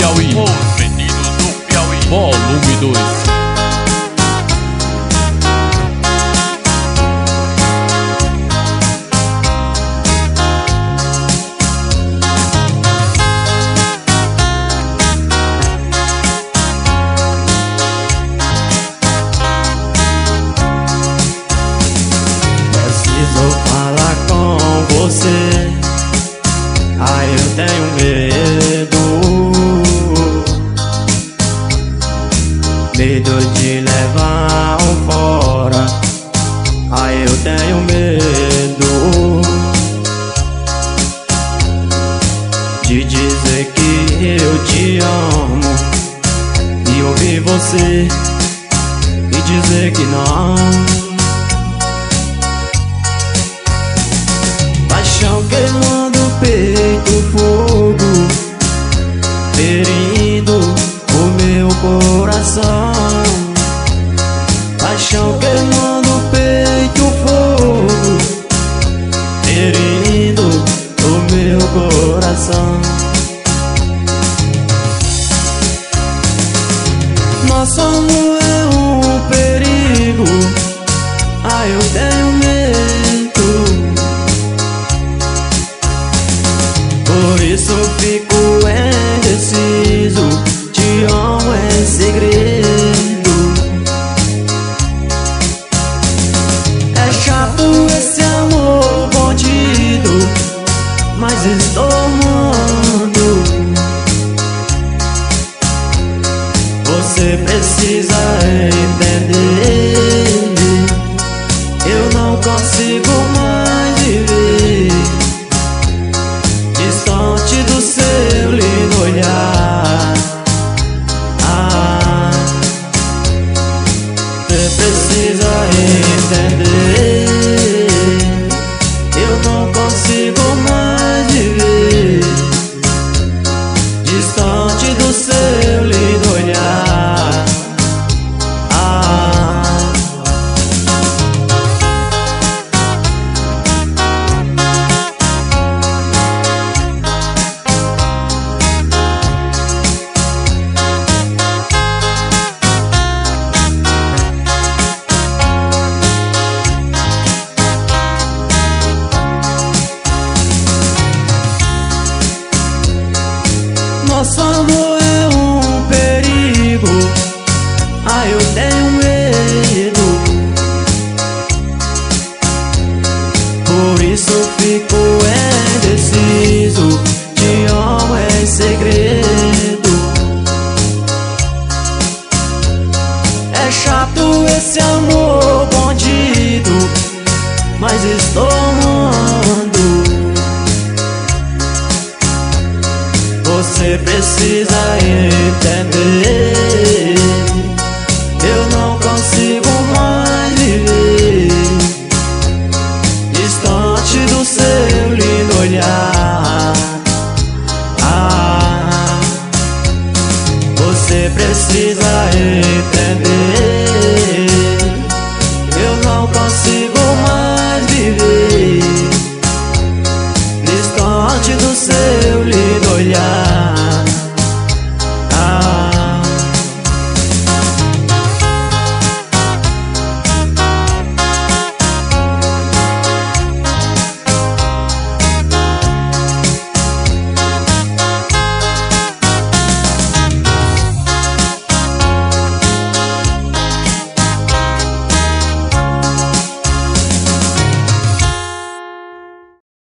Piauí. Os meninos do Piauí. Volume 2. Preciso falar com você. Eu tenho medo de levar um fora. Eu tenho medo de dizer que eu te amo e ouvir você e dizer que não. Paixão queimando o peito, fogo ferindo o meu coração. Paixão queimando o peito, fogo ferindo o meu coração. Nosso amor é um perigo. Eu tenho medo. Por isso fico indeciso. Te amo em segredo. É chato esse amor bandido, mas estou amando. Você precisa entender. Eu não consigo mais viver distante do seu lindo olhar. Você precisa entender. Eu não consigo mais viver distante do seu lindo olhar. Nosso amor é um perigo. Eu tenho medo. Por isso fico indeciso. Te amo em segredo. É chato esse amor bandido, mas estou amando. Você precisa entender.